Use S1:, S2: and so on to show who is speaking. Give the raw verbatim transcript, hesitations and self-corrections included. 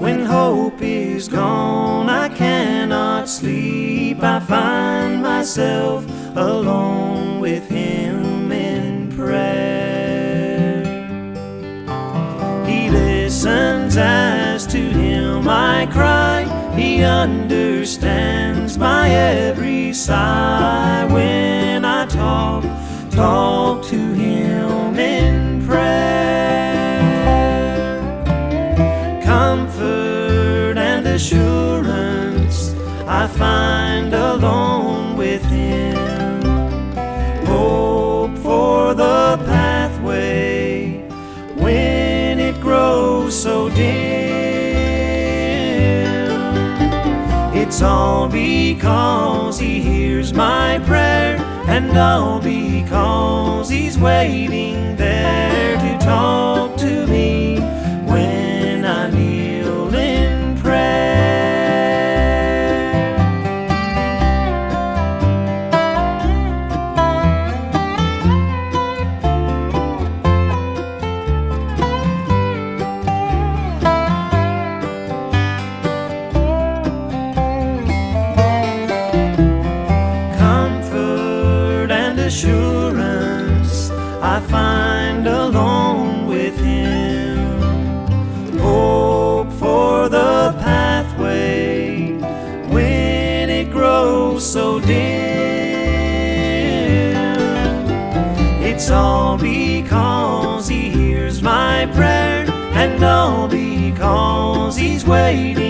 S1: When hope is gone, I cannot sleep. I find myself alone with Him in prayer. He listens as to Him I cry. He understands my every sigh. When I talk, talk to Him in prayer. Comfort and assurance I find alone with Him. Hope for the pathway when it grows so dim. It's all because He hears my prayer, and all because He's waiting there to talk to me when I kneel in prayer. Comfort and assurance I find alone with Him. Hope for the pathway when it grows so dim. It's all because He hears my prayer, and all because He's waiting